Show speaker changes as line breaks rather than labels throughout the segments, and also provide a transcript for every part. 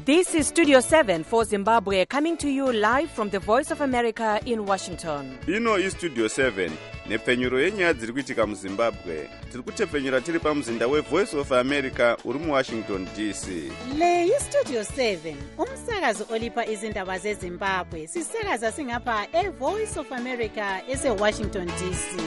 This is Studio 7 for Zimbabwe, coming to you live from the Voice of America in Washington.
Ino is Studio 7, nepfenyuro yenyaya dziri kuitika muZimbabwe. Tiri kutepfenyura tiri pamuzinda weVoice of America uri muWashington DC.
Le iStudio 7, umsakazo olipa izindaba zeZimbabwe. Sisakaza singapha eVoice of America eseWashington DC.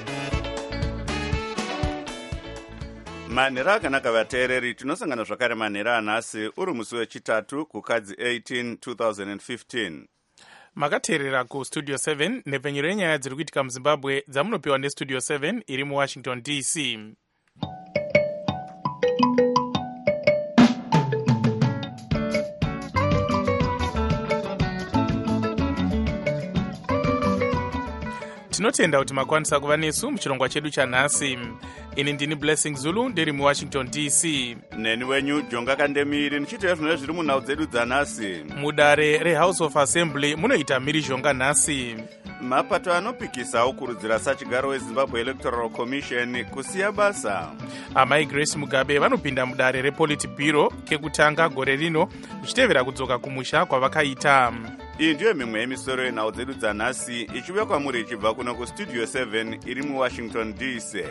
Manhero akanaka vateereri, tinosangana zvakare manhero anhasi uri musi wechitatu kukadzi 18 2015.
Makateerera kuStudio 7 nepfenyuro yenyaya dziri kuitika muZimbabwe dzamunopiwa neStudio 7 iri muWashington DC. Tinotenda kuti makwanisa kuva nesu muchirongwa chedu chanhasi. Ini ndini Blessing Zulu ndiri muWashington DC.
Neni wenyu Jonga Kandemiri nichiteera zvinhu zviri munhau dzedu dzanhasi.
Mudare reHouse of Assembly munoita mhirizhonga nhasi.
Mapato anopikisa okurudzira sachigaro weZimbabwe Electoral Commission kusiya basa.
Amai Grace Mugabe vanopinda mudare rePolitburo kekutanga gore rino zvichitevera kudzoka kumusha kwavakaita.
Iyi ndiyo mimwe yemisoro yenhau dzedu dzanhasi ichiuya kwamuri ichibva kuno kuStudio 7 iri muWashington DC.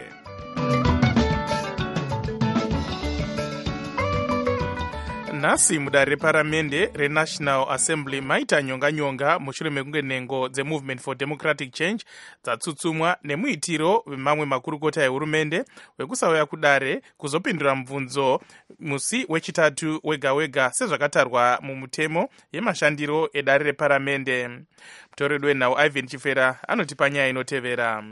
Nhasi mudare reparamende reNational Assembly maita nyonga mushure mekunge nhengo dzeMovement for Democratic Change dzatsutsumwa nemuitiro wemamwe makurukota ehurumende wekusauya kudare kuzopindura mubvunzo musi wechitatu wega wega sezvakatarwa mumutemo yemashandiro edare reparamende. Mutoreri wenhau Ivan Chifera anotipa nyaya inotevera.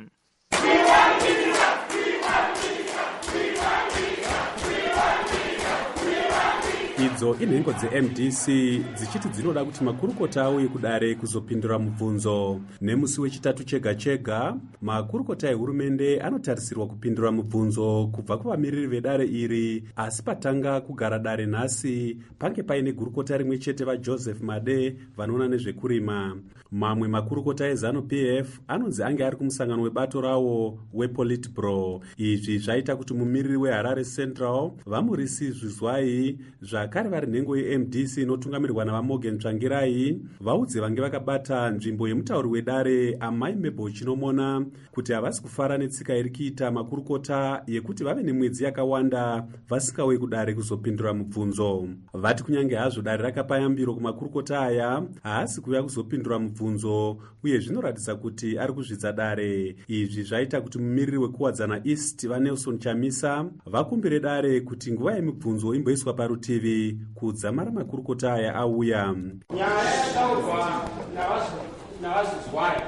Idzo inhengo dzeMDC dzichiti dzinoda kuti makurukota auye kudare kuzopindura mubvunzo. Nemusi wechitatu chega chega, makurukota ehurumende anotarisirwa kupindura mubvunzo kubva kuvamiriri vedare iri, asi patanga kugara dare nhasi pange paine gurukota rimwe chete vaJoseph Made vanoona nezvekurima. Mamwe makurukota eZANU-PF anonzi ange ari kumusangano webato rawo wePolitburo. Izvi zvaita kuti mumiriri weHarare Central vaMurisi Zvizwai zvakare vari nhengo yeMDC inotungamirirwa navaMorgan Tsvangirai vaudze vange vakabata nzvimbo yemutauri wedare Amai Mabel Chinomona kuti havasi kufara netsika iri kuita makurukota yekuti vave nemwedzi yakawanda vasingauye kudare kuzopindura mubvunzo. Vati kunyange hazvo dare rakapa yambiro kumakurukota aya, haasi kuuya kuzopindura mubvunzo uye zvinoratidza kuti ari kuzvidza dare. Izvi zvaita kuti mumiriri wekuwadzana East vaNelson Chamisa vakumbire dare kuti nguva yemibvunzo imboiswa parutivi kudzamara makurukota aya auya.
Nyaya yataurwa navazvizwai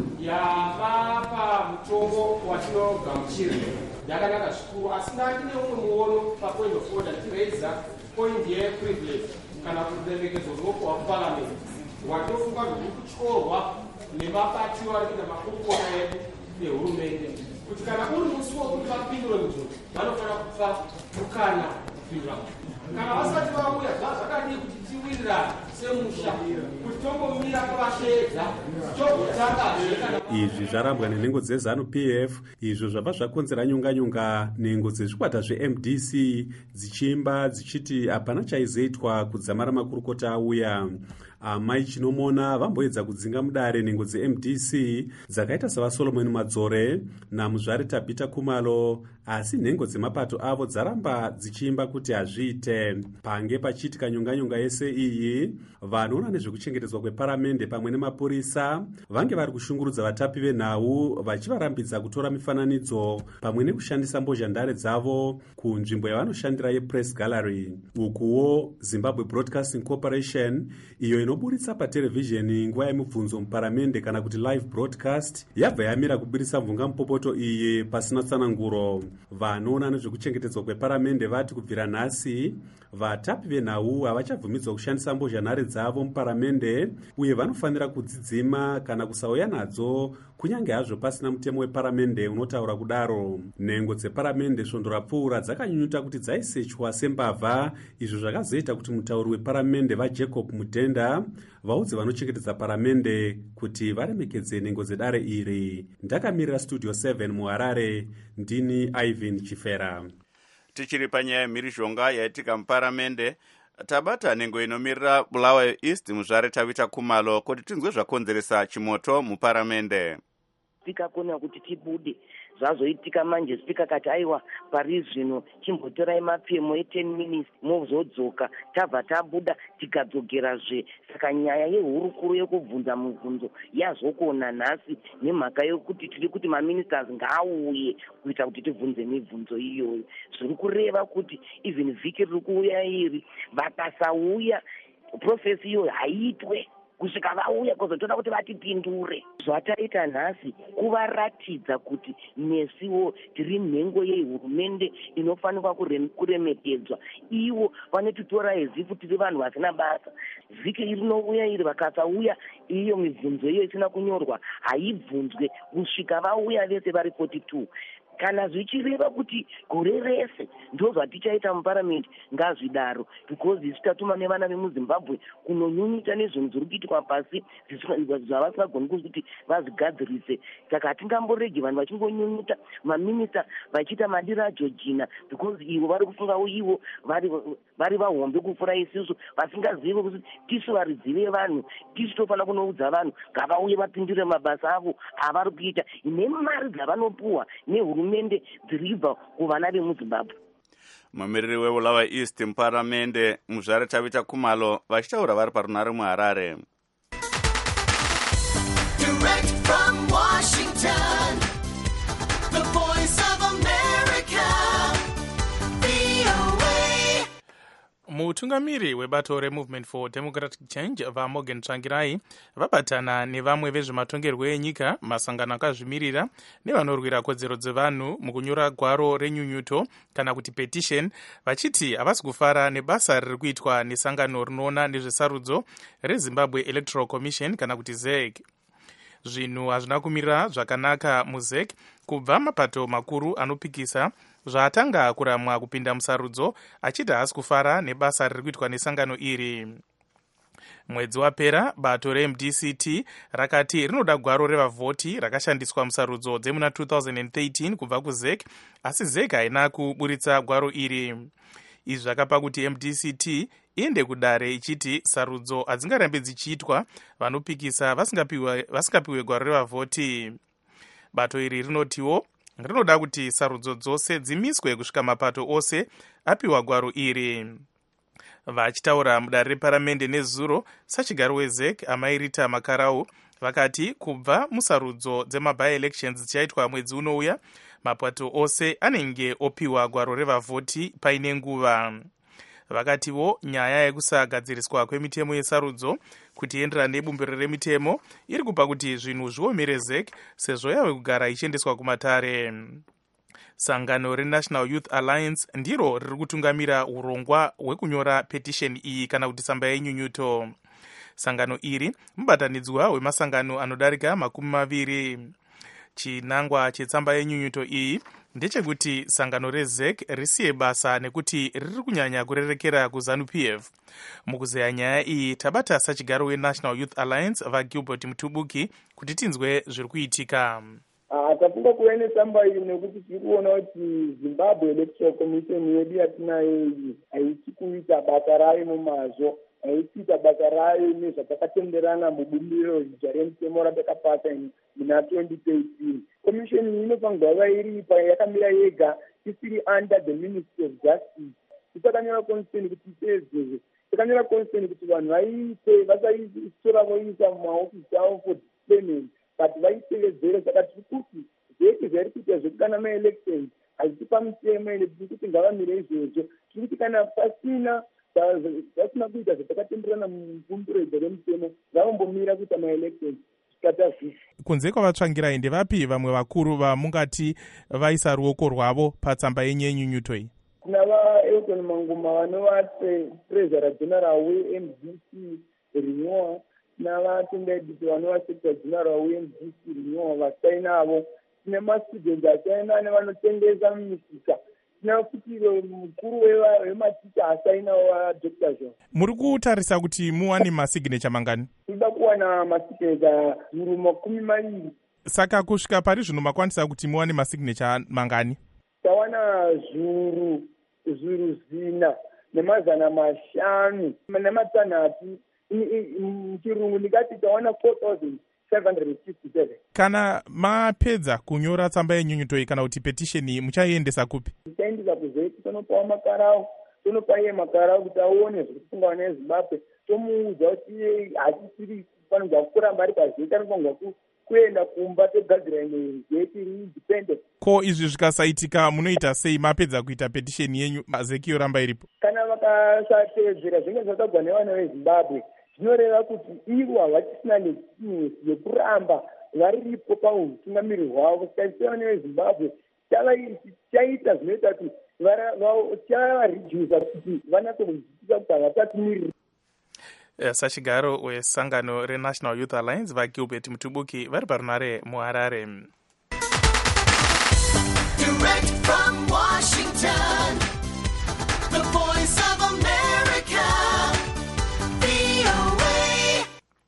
yamapa mutongo watinogamuchira yakanaka zvikuru, asi ndati neumwe muono papoint of order tiraiza point yeprivilege kana kuremekedzo ruoko wakuparamendi watofunga zviri kutyorwa nemabatiro ari kuita makurukota edu ehurumende kuti kana uri musi wokuti vapindure mubvunzo vanofanira kupa mukana kupindura. Kana vasati vauya zvakadii kuti tiwirirane semusha kuti tombomira pavasheedza togotanga.
Izvi zvarambwa nenhengo dzeZANU-PF, izvo zvabva zvakonzera nyonganyonga. Nhengo dzezvikwata zveMDC dzichimba dzichiti hapana chaizoitwa kudzamara makurukota auya. Amai Chinomona vamboedza kudzinga mudare nhengo dzeMDC dzakaita savaSolomon Madzore naMuzvari Tabita Kumalo, asi nhengo dzemapato avo dzaramba dzichimba kuti hazviite. Pange pachiitika nyonganyonga yese iyi, vanoona nezvekuchengetedzwa kweparamende pamwe nemapurisa vange vari kushungurudza vatapi venhau vachivarambidza kutora mifananidzo pamwe nekushandisa mbozhandare dzavo kunzvimbo yavanoshandira yePress Gallery. Ukuwo Zimbabwe Broadcasting Corporation, iyo inoburitsa paterevhizheni nguva yemibvunzo muparamende kana kuti live broadcast, yabva yamira kubudisa mvungamupopoto iyi pasina tsananguro. Vanoona nezvekuchengetedzwa kweparamende vati kubvira nhasi vatapi venhau havachabvumidzwa kushandisa mbozhanhare dzavo muparamende uye vanofanira kudzidzima kana kusauya nadzo kunyange hazvo pasina mutemo weparamende unotaura kudaro. Nhengo dzeparamende svondo rapfuura dzakanyunyuta kuti dzaisechwa sembavha, izvo zvakazoita kuti mutauri weparamende vaJacob Mudhenda vaudze vanochengetedza paramende kuti varemekedze nhengo dzedare iri. Ndakamirira Studio 7 muHarare, ndini Ivan Chifera.
Tichiri panyaya yemhirizhonga yaitika muparamende, tabata nhengo inomirira bulawayo east muzvare Tabita Khumalo kuti tinzwe zvakonzeresa chimoto muparamende.
Tikakona kuti tibude zvazoitika manje spika kati aiwa pari zvino chimbotorai mapemo e10 minutes mozodzoka tabva tabuda tikadzogerazve. Saka nyaya yehurukuru yekubvunza mubvunzo yazokona nhasi nemhaka yokuti tiri kuti maministers ngaauye kuita kuti tibvunze mibvunzo iyoyo. Zviri kureva kuti even vhiki riri kuuya iri vakasauya profesi iyoyo haiitwe kusvika vauya kuzotoda kuti vatipindure. Zvataita nhasi kuvaratidza kuti nesiwo tiri nhengo yehurumende inofanirwa kuremekedzwa. Ivo vanotitora hezifu tiri vanhu vasina basa. Vhiki iri rinouya iri vakasauya iyo mibvunzo iyo isina kunyorwa haibvunzwe kusvika vauya vese vari 42. Kana zvichireva kuti gore rese ndo zvatichaita muparamende ngazvidaro, because isu tatuma nevana vemuzimbabwe kunonyunyuta nezvinhu zviri kuitikwa pasi zvavasingagoni kuti vazvigadzirise. Saka hatingamboregi vanhu vachingonyunyuta, maminista vachiita madiro aJorgina, because ivo vari kufungawo ivo vari vahombe kupfuura isusu, vasingazivi kuti tisu varidzive vanhu, tisu tofanira kunoudza vanhu ngavauye vapindure mabasa avo avari kuita nemari dzavanopuwa nehurumende dziribva kuvana vemuzimbabwe.
Mumiriri webulawayo east muparamende muzvare Tabita Khumalo vachitaura vari parunhare muHarare.
Direct from Washington, the voice of America, VOA.
Mutungamiri webato reMovement for Democratic Change vaMorgan Tsvangirai vabatana nevamwe vezvematongerwo enyika, masangano akazvimirira nevanorwira kodzero dzevanhu mukunyora gwaro renyunyuto kana kuti petition, vachiti havasi kufara nebasa riri kuitwa nesangano rinoona nezvesarudzo reZimbabwe Electoral Commission kana kuti ZEC. Zvinhu hazvina kumira zvakanaka muZEC kubva mapato makuru anopikisa zvaatanga kuramwa kupinda musarudzo, achiti haasi kufara nebasa riri kuitwa nesangano iri. Mwedzi wapera bato reMDCT rakati rinoda gwaro revavhoti rakashandiswa musarudzo dzemuna 2013 kubva kuZEC, asi ZEC haina kuburitsa gwaro iri. Izvi zvakapa kuti MDCT iende kudare ichiti sarudzo hadzingarambe dzichiitwa vanopikisa vasingapiwe gwaro revavhoti. Bato iri rinotiwo rinoda kuti sarudzo dzose dzimiswe kusvika mapato ose apiwa gwaro iri. Vachitaura mudare reparamende nezuro, sachigaro weZEC amairita Makarau vakati kubva musarudzo dzemabi-elections dzichaitwa mwedzi unouya, mapato ose anenge opiwa gwaro revavhoti paine nguva. Vakatiwo nyaya yekusagadziriswa kwemitemo yesarudzo kuti ienderane nebumbiro remitemo iri kupa kuti zvinhu zviomere ZEC sezvo yave kugara ichiendeswa kumatare. Sangano reNational Youth Alliance ndiro riri kutungamira urongwa hwekunyora petition iyi kana kuti tsamba yenyunyuto. Sangano iri mubatanidzwa wemasangano anodarika 20. Chinangwa chetsamba yenyunyuto iyi ndechekuti sangano reZEC risiye basa nekuti riri kunyanya kurerekera kuZANU-PF. Mukuzeya nyaya iyi tabata sachigaro weNational Youth Alliance vaGilbert Mutubuki kuti tinzwe zviri kuitika.
Tafunga kuva netsamba iyi nekuti tiri kuona kuti Zimbabwe Electoral Commission yedu yatinayo iyi haisi kuita basa rayo nomazvo, haisi kuita basa rayo nezvatakatenderana mubumbiro zita remutemo ratakapasa muna 2013. Commission iyi inofanirwa kuva iripa yakamira yega, isiri under the Ministry of Justice. Tisakanyora constitution kuti itedzwe, takanyora constitution kuti vanhu vaite vasaitora voisa mumaofisi avo for disciplinary, but vaitevedzere. Saka tiri kuti zveki zvairi kuita zvekukana maelections hazitipa mutemo ende tiri kuti ngavamire izvozvo. Tiri kuti kana pasina vasina kuita zvatakatenderana mubumbiro remutemo ngavombomira kuita maelections.
Kunze kwavatsvangirai ndevapi vamwe vakuru vamungati vaisa ruoko rwavo patsamba yenyu yenyunyuto iyi?
Kuna vaElton Manguma vanova treasurer general weMDC Renewal, navaTendediti vanova secretary general weMDC Renewal vasainavo, tine mastudents asaina nevanotengesa mumisika, tina futi mukuru wematicha asainawo vaDr. John.
Muri kutarisa kuti muwane masignature mangani?
Tinoda kuwana masignature 20.
Saka kusvika pari zvino makwanisa kuti muwane masignature mangani?
Tawana zviuru 4. nemazana 5 nematanhatu. Muchirungu ndikati tawana 4,757.
Kana mapedza kunyora tsamba yenyunyuto kana kuti petisheni muchaiendesa kupi?
Tichaendesa kuzeti, tonopawo makarau, tonopa iye makarau kuti aone zviri kufungwa neZimbabwe, tomuudza kuti iye hatisiri kufanirwa kuramba ari pazeti, anofanirwa kuenda kumba togadzira imwe zeti independent.
Ko izvi zvikasaitika munoita sei mapedza kuita petisheni yenyu mazeki yoramba iripo?
Kana vakasatedzera zvinge zvakagwa nevana veZimbabwe, zvinoreva kuti ivo havachisina legitimacy yekuramba varipo pautungamiri hwavo. Saka vana veZimbabwe chaita zvinoita kuti chavaredusa kuti vanatozviita kuti havachatumiriri.
Sachigaro wesangano reNational Youth Alliance vaGilbert Mutubuki vari parunare muHarare.
Direct from Washington, the voice of America, VOA.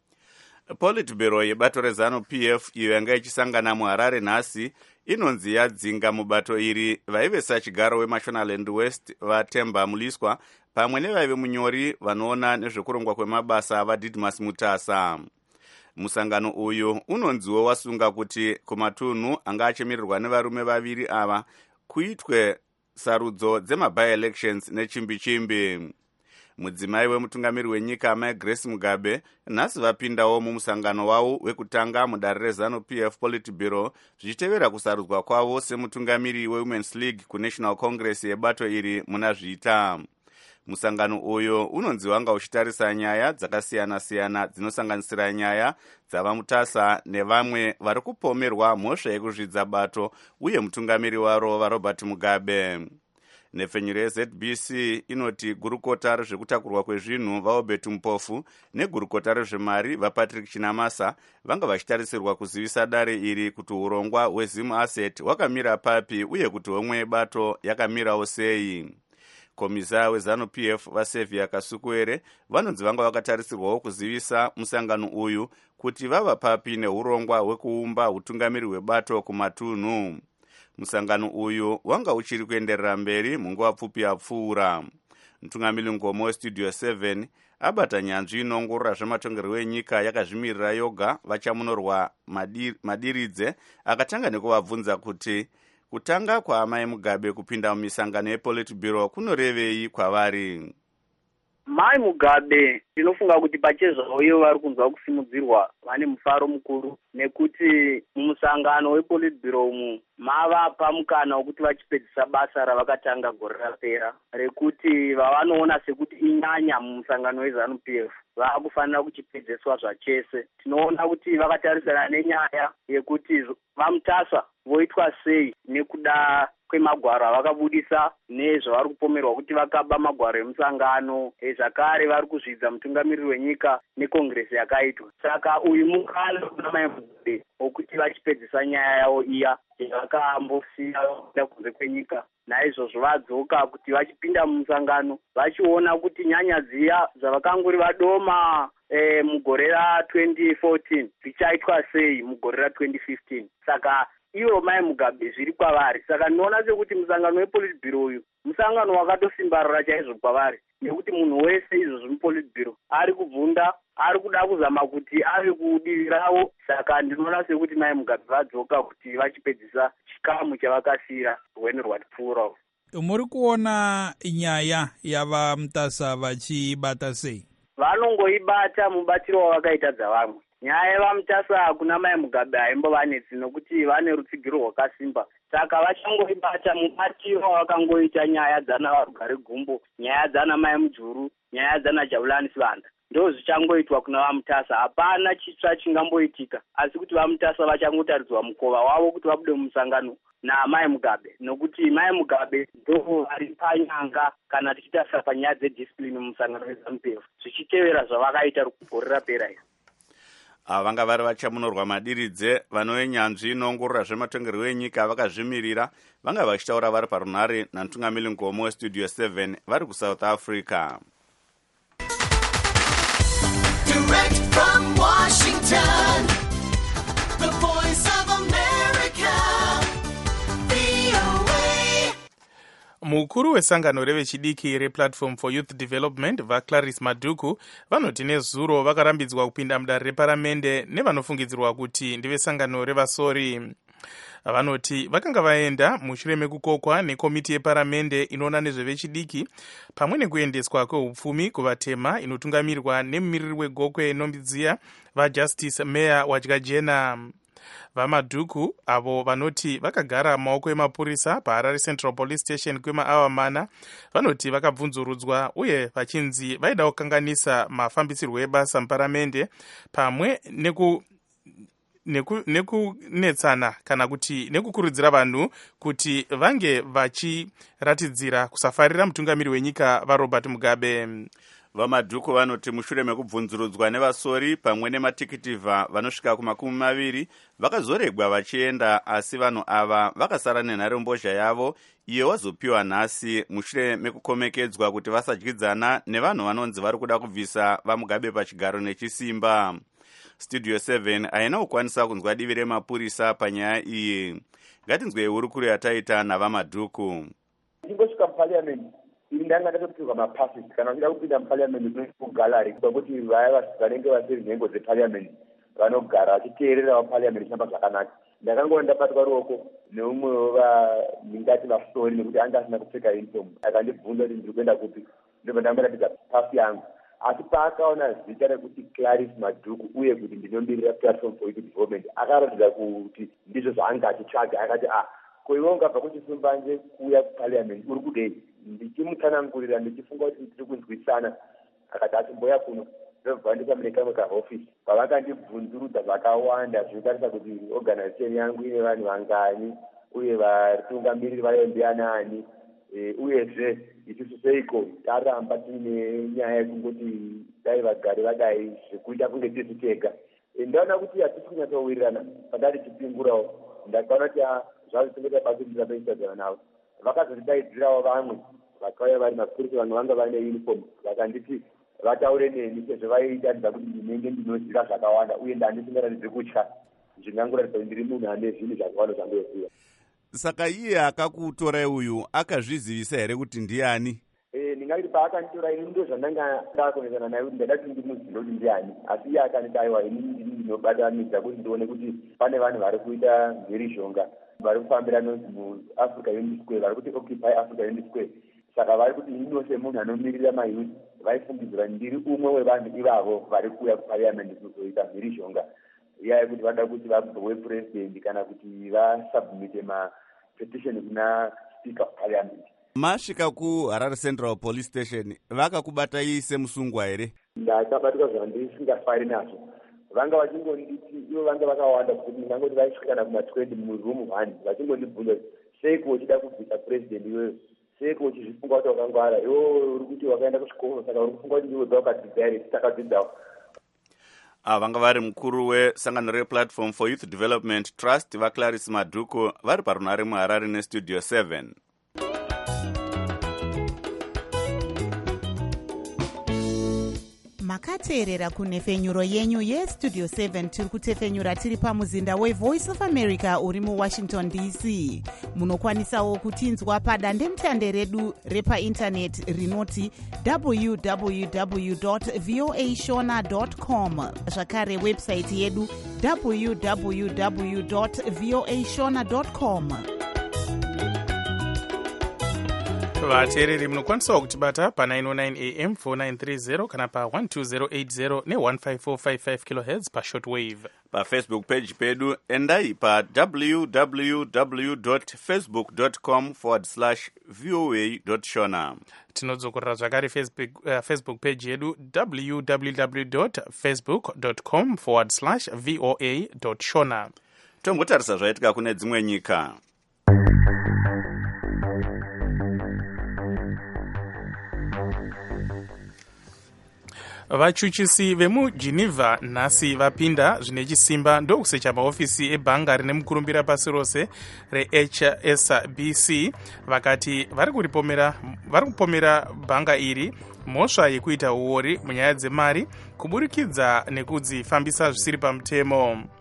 Politburo yebato reZANU-PF iyo yanga ichisangana muHarare nhasi inonzi yadzinga mubato iri vaive sachigaro weMashonaland West vaTemba Muliswa pamwe nevaive munyori vanoona nezvekurongwa kwemabasa vaDidmus Mutasa. Musangano uyu unonziwo wasunga kuti kumatunhu anga achimirirwa nevarume vaviri ava kuitwe sarudzo dzema-by-elections nechimbi-chimbi. Mudzimai wemutungamiri wenyika amai Grace Mugabe nhasi vapindawo mumusangano wavo wekutanga mudare reZANU-PF Politburo zvichitevera kusarudzwa kwavo semutungamiri weWomen's League kuNational Congress yebato iri muna Zvita. Musangano uyu unonzi wanga uchitarisa nyaya dzakasiyana-siyana dzinosanganisira nyaya dzavaMutasa nevamwe vari kupomerwa mhosva yekuzvidza bato uye mutungamiri waro vaRobert Mugabe. Nhefenyuro yeZBC inoti gurukota rezvekutakurwa kwezvinhu vaObert Mpofu negurukota rezvemari vaPatrick Chinamasa vanga vachitarisirwa kuzivisa dare iri kuti urongwa hweZim Asset hwakamira papi uye kuti homwe yebato yakamirawo sei. Komisa weZANU-PF vaSevia Kasukuere vanonzi vanga vakatarisirwawo kuzivisa musangano uyu kuti vava papi neurongwa hwekuumba utungamiri hwebato kumatunhu. Musangano uyu wanga uchiri kuenderera mberi munguva pfupi yapfuura. Mutungamiri ngomo weStudio 7 abata nyanzvi inongorora zvematongerwo enyika yakazvimirira yoga vachamunorwa Madiridze akatanga nekuvabvunza kuti kutanga kwaamai Mugabe kupinda mumisangano yePolitburo kunorevei kwavari.
Mai Mugabe ndinofunga kuti pachezvavo ivo vari kunzwa kusimudzirwa vane mufaro mukuru nekuti mumusangano wePolitburo umu mavapa mukana wekuti vachipedzisa basa ravakatanga gore rapera rekuti vavanoona sekuti inyanya mumusangano weZANU-PF vakufanira kuchipedzeswa zvachese. Tinoona kuti vakatarisana nenyaya yekuti vaMutasa voitwa sei nekuda kwemagwaro avakabudisa nezvavari kupomerwa kuti vakaba magwaro emusangano, zvakare vari kuzvidza mutungamiriri wenyika nekongresi yakaitwa. Saka uyu mukana kuna mai Mugabe wokuti vachipedzisa nyaya yavo iya yavakambosiya kuda kunze kwenyika. Naizvozvo vadzoka kuti vachipinda mumusangano vachiona kuti nyanya dziya zvavakangori vadoma mugore ra2014 zvichaitwa sei mugore ra2015. Saka ivo mai Mugabe zviri kwavari. Saka ndinoona sekuti musangano wePolitburo uyu musangano wakatosimbarara chaizvo kwavari, nekuti munhu wese izvozvo muPolitburo ari kubvunda, ari kuda kuzama kuti ave kudivi ravo. Saka ndinoona sekuti mai Mugabe vadzoka kuti vachipedzisa chikamu chavakasira rwendo rwatipfuura.
Muri kuona nyaya yavaMutasa vachibata sei?
Vanongoibata mubatiro wavakaita dzavamwe. Nyaya yevaMutasa kuna mai Mugabe haimbova netsi nokuti vane rutsigiro rwakasimba. Saka vachangoibata mubatiro wavakangoita nyaya dzana Varugare Gumbo, nyaya dzana mai Mujuru, nyaya dzana Jabulani Sibanda. Ndo zvichangoitwa kuna vaMutasa. Hapana chitsva chingamboitika, asi kuti vaMutasa vachangotaridzwa mukova wavo kuti vabude mumusangano namai Mugabe, nokuti mai Mugabe ndo vari panyanga kana tichitarisa panyaya dzediscipline mumusangano weZANU-PF zvichitevera zvavakaita gore rapera iri.
Vanga vari vachamunorwa Madiridze vanoenyanzvi inoongorora zvematongerwo enyika vakazvimirira vanga vachitaura vari parunare namutungamiri ngomo weStudio 7 vari kuSouth Africa.
Direct from Washington, the voice of America, VOA.
mukuru wesangano revechidiki replatform for youth development vaClarice Madhuku vanoti nezuro vakarambidzwa kupinda mudare reparamende nevanofungidzirwa kuti ndevesangano revasori. Vanoti vakanga vaenda mushure mekukokwa nekomiti yeparamende inoona nezvevechidiki pamwe nekuendeswa kweupfumi kuvatema inotungamirirwa nemumiriri wegokwe Nombidziya vaJustice Meya Wadyajena. VaMadhuku avo vanoti vakagara maoko emapurisa paHarare Central Police Station kwemaawa mana vanoti vakabvunzurudzwa uye vachinzi vaida kukanganisa mafambisirwo ebasa muparamende pamwe nekunetsana kana kuti nekukurudzira vanhu kuti vange vachiratidzira kusafarira mutungamiri wenyika vaRobert Mugabe.
VaMadhuku vanoti mushure mekubvunzurudzwa nevasori pamwe nematikitivha vanosvika ku20 vakazoregwa vachienda, asi vanhu ava vakasara nenharombozha yavo iyo wazopiwa nhasi mushure mekukomekedzwa kuti vasadyidzana nevanhu vanonzi vari kuda kubvisa vaMugabe pachigaro nechisimba. Studio 7 haina kukwanisa kunzwa divi remapurisa panyaya iyi. Ngatinzwei hurukuro yataita navaMadhuku.
Tingosvika muparliament ini ndanga ndatopiwa mapasses kana uchida kupinda muparliament kugallery kwekuti vaya vanenge vasiri nhengo dzeparliament vanogara vachiteerera parliament ichifamba zvakanaka. Ndakangoona ndabatwa ruoko neumwe ndingati vasori nekuti anga asina kupfeka uniform akandibvunza kuti ndiri kuenda kupi, ndobva ndamuratidza pasi yangu. Asi paakaona zita rekuti Clarice Madhuku uye kuti ndinomirira platform for youth development akaratidza kuti ndizvo zvaanga achitsvaga. Akati ko iwe ungabva kuchisumbanje kuuya kuparliament uri kudei? Ndichimutsanangurira ndichifunga kuti tiri kunzwisana. Akati atimboya kuno ndobva ndikamune kamwe kahofisi pavakandibvunzurudza zvakawanda zvinotarisa kuti organization yangu ine vanhu vangani uye vatungamiriri vayo ndianani, uyezve isusu seiko taramba tiine nyaya yekungoti dai vagari vadai zvekuita kunge tisu tega. Ndaona kuti hatisi kunyatsowirirana pandari chipingurawo, ndakaona kuti zvazvisingaita basi kuti ndapeisadzana navo. Vakazotidaidzirawo vamwe vakauya vari mapurisa vanhu vanga vaine uniform vakanditi vataure neni sezvo vaitatidza kuti ndinenge ndinoziva zvakawanda uye ndandisingaratidzi kutya, zvingangoratidza kuti ndiri munhu ane zvinhu zvakawanda zvandoziva.
Saka iye akakutorai uyu akazvizivisa here kuti ndiani?
Ndingati paakanditora ini ndo zvandanga ndakonekana naye kuti ndada kuti ndimuzive kuti ndiani, asi iye akanita aiwa ini ndinobatanidza kuti ndione kuti pane vanhu vari kuita mhirizhonga vari kufambira nonzi muAfrica Unity Square vari kuti occupy Africa Unity Square. Saka vari kuti ini semunhu anomirira mayouth vaifungidzira ndiri umwe wevanhu ivavo vari kuuya kuparliament kuzoita mhirizhonga iya yekuti vada kuti vabhuwe president kana kuti vasubmite mapetition kuna speaker of parliament.
Masvika kuHarare Central Police Station vakakubatai semusungwa here?
Ndakabatwa zvandisingafari nazvo. Vanga vachingonditi ivo vanga vakawanda kuti ndingangoti vaisvikana kuma20 muroom 1 vachingondibvunza seiko uchida kubvisa president iweyo, seiko uchizvifunga kuti wakangwara iwo uri kuti wakaenda kuchikoro saka uri kufunga kuti ndiwe dzawakadzidza here takadzidzawo.
Vanga vari mukuru wesangano replatform for youth development trust vaClarice Madhuku vari parunhare muHarare nestudio 7.
makateerera kunhefenyuro yenyu yestudio 7 tiri kutefenyura tiri pamuzinda wevoice of America uri muWashington DC. Munokwanisawo kutinzwa padandemutande redu repaindaneti rinoti www.voashona.com, zvakare website yedu www.voashona.com.
vateereri munokwanisawo kutibata pa909 am 4930 kana pa12080 ne15455 kHz pashortwave.
PaFacebook page pedu endai pa www.facebook.com/voa.shona.
Tinodzokorera zvakare Facebook page yedu www.facebook.com/voa.shona.
Tombotarisa zvaitika kune dzimwe nyika.
vachuchisi vemugeneva nhasi vapinda zvine chisimba ndokusecha maofisi ebhanga rine mukurumbira pasi rose reHSBC vakati vari kupomera bhanga iri mhosva yekuita uori munyaya dzemari kuburikidza nekudzifambisa zvisiri pamutemo.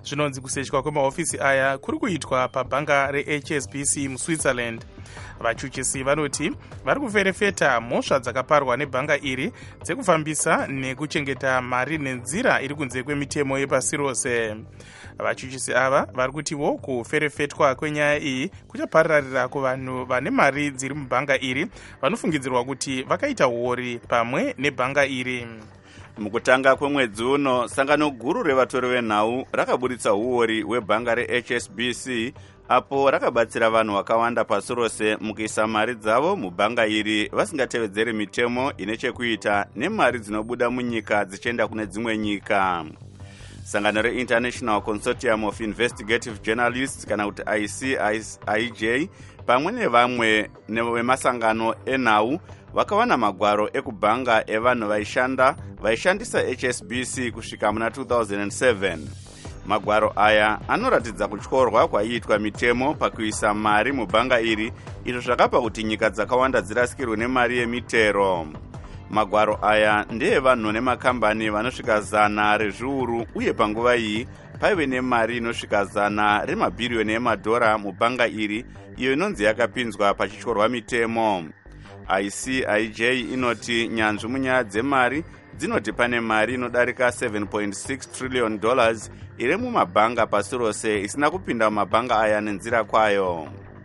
zvinonzi kuseshwa kwemahofisi aya kuri kuitwa pabhanga reHSBC muSwitzerland. Vachuchisi vanoti vari kuferefeta mhosva dzakaparwa nebhanga iri dzekufambisa nekuchengeta mari nenzira iri kunze kwemitemo yepasi rose. Vachuchisi ava vari kutiwo kuferefetwa kwenyaya iyi kuchapararira kuvanhu vane mari dziri mubhanga iri vanofungidzirwa kuti vakaita huori pamwe nebhanga iri.
Mukutanga kwemwedzi uno, sangano guru revatori venhau rakaburitsa huori hwebhanga reHSBC apo rakabatsira vanhu vakawanda pasi rose mukuisa mari dzavo mubhanga iri vasingatevedzeri mitemo ine chekuita nemari dzinobuda munyika dzichienda kune dzimwe nyika. Sangano reInternational Consortium of Investigative Journalists kana kuti ICIJ pamwe nevamwe vemasangano enhau vakawana magwaro ekubhanga evanhu vaishandisa HSBC kusvika muna 2007. Magwaro aya anoratidza kutyorwa kwaiitwa mitemo pakuisa mari mubhanga iri, izvo zvakapa kuti nyika dzakawanda dzirasikirwe nemari yemitero. Magwaro aya ndeevanhu nemakambani vanosvika 100 rezviuru, uye panguva iyi paive nemari inosvika 100 remabhiriyoni emadhora mubhanga iri, iyo inonzi yakapinzwa pachityorwa mitemo. ICIJ inoti nyanzvi munyaya dzemari dzinoti pane mari inodarika $7.6 trillion iri mumabhanga pasi rose isina kupinda mumabhanga aya nenzira kwayo.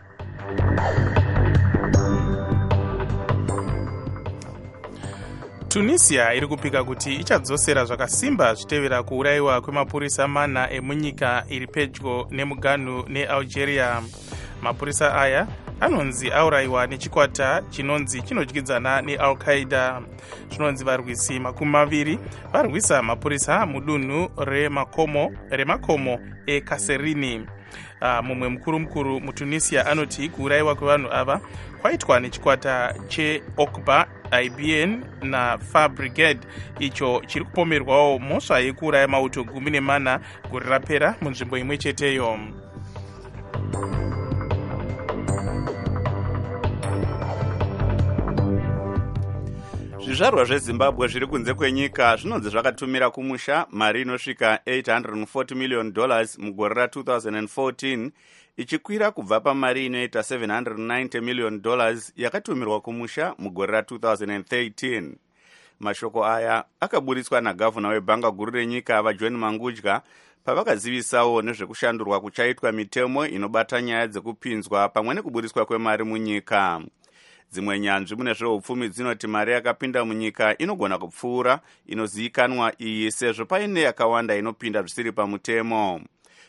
Tunisia iri kupika kuti ichadzosera zvakasimba zvitevera kuurayiwa kwemapurisa 4 emunyika iri pedyo nemuganhu neAlgeria. Mapurisa aya anonzi aurayiwa nechikwata chinonzi chinodyidzana neAl-Qaeda. Zvinonzi varwisi 20 varwisa mapurisa mudunhu remakomo eKaserini. Mumwe mukuru mutunisia anoti kuurayiwa kwevanhu ava kwaitwa nechikwata cheOkba IBN naFar Brigade, icho chiri kupomerwawo mhosva yekuuraya mauto 14 gore rapera munzvimbo imwe cheteyo.
Zvizvarwa zveZimbabwe zviri kunze kwenyika zvinonzi zvakatumira kumusha mari inosvika $840 million mugore ra2014, ichikwira kubva pamari inoita $790 million yakatumirwa kumusha mugore ra2013. Mashoko aya akaburitswa nagavhuna webhanga guru renyika vaJohn Mangudya pavakazivisawo nezvekushandurwa kuchaitwa mitemo inobata nyaya dzekupinzwa pamwe nekuburitswa kwemari munyika. Dzimwe nyanzvi mune zveupfumi dzinoti mari yakapinda munyika inogona kupfuura inozivikanwa iyi sezvo paine yakawanda inopinda zvisiri pamutemo.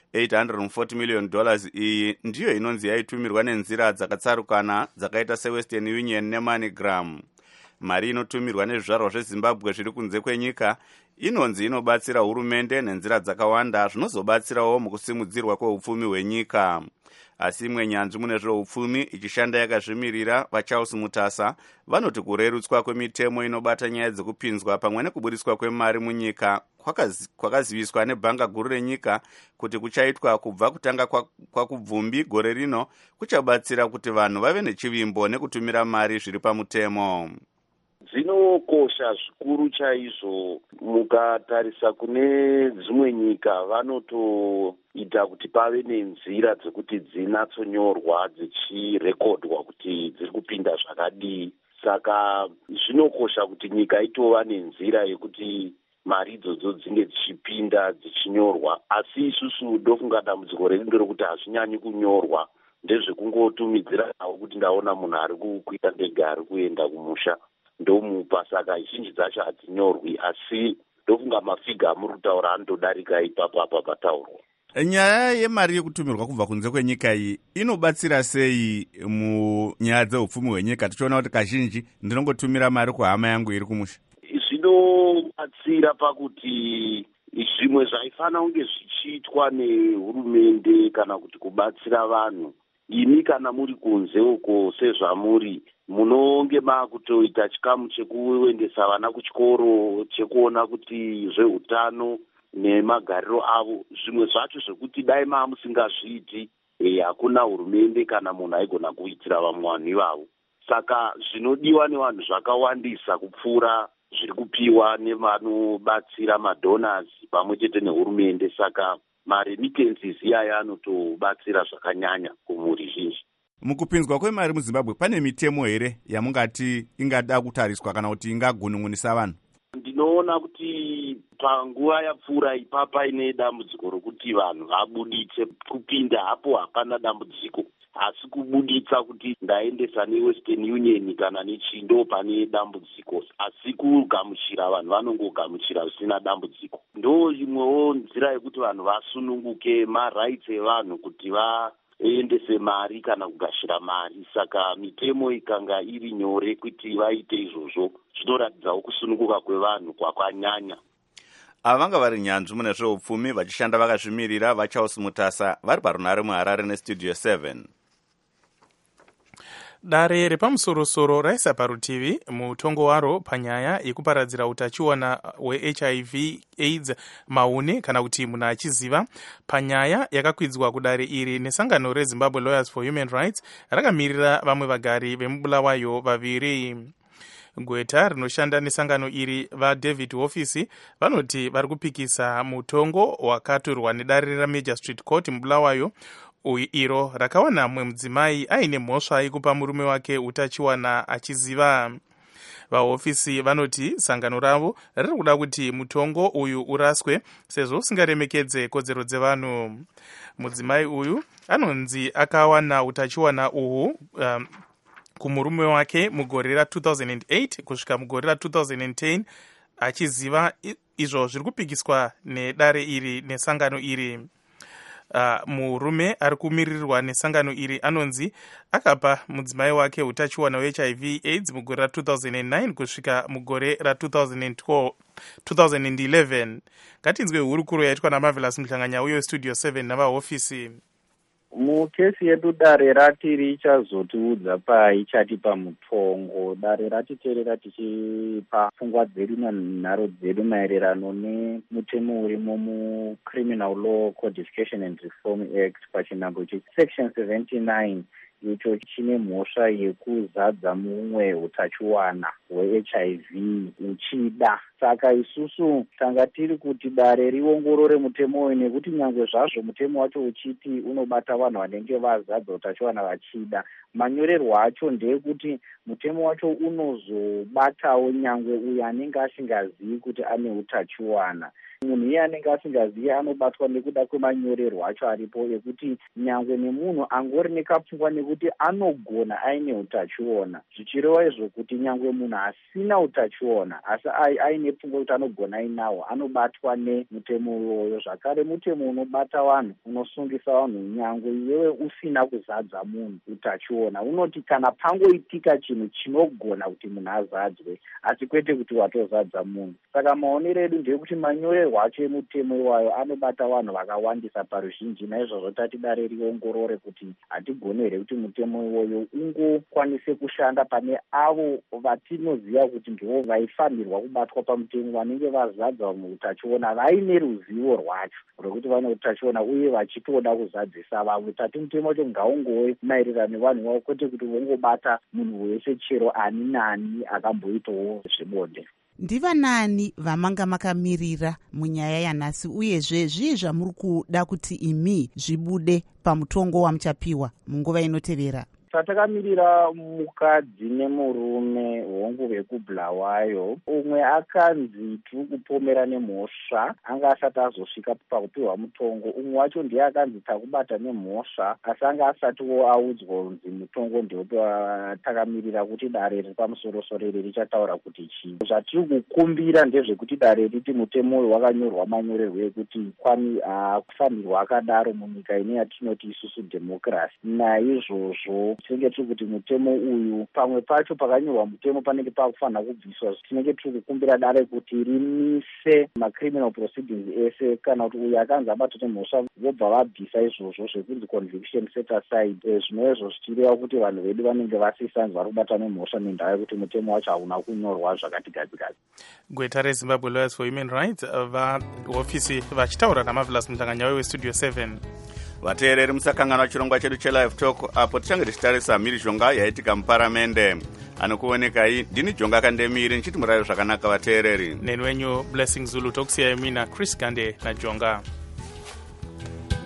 $840 million iyi ndiyo inonzi yaitumirwa nenzira dzakatsarukana dzakaita seWestern Union neMoneygram. Mari inotumirwa nezvizvarwa zveZimbabwe zviri kunze kwenyika inonzi inobatsira hurumende nenzira dzakawanda zvinozobatsirawo mukusimudzirwa kweupfumi hwenyika. Asi imwe nyanzvi mune zveupfumi ichishanda yakazvimirira vaCharles Mutasa vanoti kurerutswa kwemitemo inobata nyaya dzekupinzwa pamwe nekuburitswa kwemari munyika kwakaziviswa nebhanga guru renyika kuti kuchaitwa kubva kutanga kwakubvumbi gore rino kuchabatsira kuti vanhu vave nechivimbo nekutumira mari zviri pamutemo.
Dzinokosha zvikuru chaizvo mukatarisa kune dzimwe nyika vanotoita kuti pave nenzira dzekuti dzinatsonyorwa dzichirekodwa kuti dziri kupinda zvakadii. Saka zvinokosha kuti nyika itova nenzira yekuti mari idzodzo dzinge dzichipinda dzichinyorwa, asi isusu ndofunga dambudziko redu nderekuti hazvinyanyi kunyorwa, ndezvekungotumidzira nawo kuti ndaona munhu ari kukwira ndege ari kuenda kumusha ndomupa. Saka zhinji dzacho hadzinyorwi, asi ndofunga mafiga amuri kutaura anotodarika ipapo apa pataurwa.
Nyaya yemari yekutumirwa kubva kunze kwenyika iyi inobatsira sei munyaya dzeupfumi hwenyika? Tichiona kuti kazhinji ndinongotumira mari kuhama yangu iri kumusha.
Zvinobatsira pakuti zvimwe zvaifanira kunge zvichiitwa nehurumende kana kuti kubatsira vanhu, imi kana muri kunze uko sezvamuri munonge makutoita chikamu chekuendesa vana kuchikoro, chekuona kuti zveutano nemagariro avo, zvimwe zvacho zvekuti dai musingazviiti hakuna hurumende kana munhu aigona kuitira vamwe vanhu ivavo. Saka zvinodiwa nevanhu zvakawandisa kupfuura zviri kupiwa nevanobatsira madonors pamwe chete nehurumende. Saka maremittances iyaya anotobatsira zvakanyanya kumhuri zhinji.
Mukupinzwa kwemari muZimbabwe pane mitemo here yamungati ingada kutariswa kana kuti ingagunun'unisa vanhu?
Ndinoona kuti panguva yapfuura ipapa ine dambudziko rokuti vanhu vabuditse kupinda hapo hapana dambudziko, asi kubuditsa kuti ndaendesa neWestern Union kana nechindo pane dambudziko, asi kugamuchira vanhu vanongogamuchira zvisina dambudziko. Ndo imwewo nzira yekuti vanhu vasununguke marights evanhu kuti vaendese mari kana kugashira mari. Saka mitemo ikanga iri nyore kuti vaite izvozvo, zvinoratidzawo kusununguka kwevanhu kwakanyanya.
Ava vanga vari nyanzvi mune zveupfumi vachishanda vakazvimirira vaCharles Mutasa vari parunare muHarare neStudio 7.
Dare repamusorosoro raisa parutivi mutongo waro panyaya yekuparadzira utachiona hweHIV AIDS maune kana kuti munhu achiziva. Panyaya yakakwidzwa kudare iri nesangano reZimbabwe Lawyers for Human Rights rakamirira vamwe vagari vemubulawayo vaviri. Gweta rinoshanda nesangano iri vaDavid Ofisi vanoti vari kupikisa mutongo wakatorwa nedare raMajor Street Court mubulawayo iro rakawana mumwe mudzimai aine mhosva yekupa murume wake utachiwana achiziva. Vaofisi vanoti sangano ravo riri kuda kuti mutongo uyu uraswe sezvo usingaremekedze kodzero dzevanhu. Mudzimai uyu anonzi akawana utachiwana uhu kumurume wake mugore ra2008 kusvika mugore ra2010 achiziva. Izvo zviri kupikiswa nedare iri nesangano iri. Murume ari kumirirwa nesangano iri anonzi akapa mudzimai wake utachiwana hweHIV AIDS mugore ra2009 kusvika mugore ra2011. Ngatinzwe hurukuro yaitwa naMarvelous Mhlanganya uye Studio 7 navaofisi.
Mukesi yedu dare rati richazotiudza paichati pamutongo. Dare ratiteerera tichipa pfungwa dzedu nanharo dzedu maererano nemutemo urimo muCriminal Law Codification and Reform Act pachinhambo Section 79 icho chine mhosva yekuzadza mumwe utachiwana hweHIV uchida. Saka isusu tanga tiri kuti dare riongorore mutemo uyu nekuti nyangwe zvazvo mutemo wacho uchiti unobata vanhu vanenge vazadza utachiwana vachida, manyorerwo acho ndeyekuti mutemo wacho unozobatawo nyangwe uyo anenge asingazivi kuti ane utachiwana. Munhu iye anenge asingazivi anobatwa nekuda kwemanyorerwo acho aripo ekuti nyangwe nemunhu angori nekapfungwa nekuti anogona aine utachiona, zvichireva izvo kuti nyangwe munhu asina utachiona asi aine pfungwa kuti anogona ainawo anobatwa nemutemo iwoyo. Zvakare mutemo unobata vanhu, unosungisa vanhu nyangwe iwewe usina kuzadza munhu utachiona. Unoti kana pangoitika chinhu chinogona kuti munhu azadzwe asi kwete kuti watozadza munhu. Saka maonero edu ndeyekuti manyorerwo acho emutemo iwayo anobata vanhu vakawandisa paruzhinji. Naizvozvo tati dare riongorore kuti hatigoni here kuti mutemo iwoyo ungokwanise kushanda pane avo vatinoziva kuti ndivo vaifanirwa kubatwa pamutemo, vanenge vazadza utachiona vaine ruzivo rwacho rwekuti vane utachiona uye vachitoda kuzadzisa vamwe. Tati mutemo wacho ngaungove maererano nevanhu vavo kwete kuti vongobata munhu wese chero ani nani akamboitawo zvebonde.
Ndivanani vamanga makamirira munyaya yanhasi uyezve zvii zvamuri kuda kuti imi zvibude pamutongo wamuchapiwa munguva inotevera?
Tatakamirira mukadzi nemurume hongu vekubulawayo. Umwe akanzi tiri kupomera nemhosva anga asati azosvika pakupiwa mutongo. Umwe wacho ndiye akanzi takubata nemhosva asi anga asatiwo audzwa kunzi mutongo ndeope. Takamirira kuti dare riri pamusorosoro iri richataura kuti chii. Zvatiri kukumbira ndezvekuti dare riti mutemo uyu wakanyorwa manyorerwo ekuti kufanirwa akadaro munyika ine yatinoti isusu dhemokirasi. Naizvozvo tinenge tiri kuti mutemo uyu pamwe pacho pakanyorwa mutemo panenge pakufanira kubviswa. Tinenge tiri kukumbira dare kuti rimise macriminal proceedings ese kana kuti uyu akanzi abatwa nemhosva vobva vabvisa izvozvo zvekunzi conviction set aside. Zvinoizvo zvichireva kuti vanhu vedu vanenge vasisanzi vari kubata nemhosva nendava yekuti mutemo wacho hauna kunyorwa zvakati gadzigadzi.
Gweta reZimbabwe Lawyers for Human Rights vaofisi vachitaura naMarvelous Mhlanganya weStudio 7.
Vateereri musakanganwa chirongwa chedu chelive talk apo tichange tichitarisa mhirizhonga yaitika muparamende. Anokuonekai ndini Jonga Kandemiri nchiti murare zvakanaka vateereri.
Neni wenyu Blessing Zulu tokusiyai mina Chris Gande naJonga.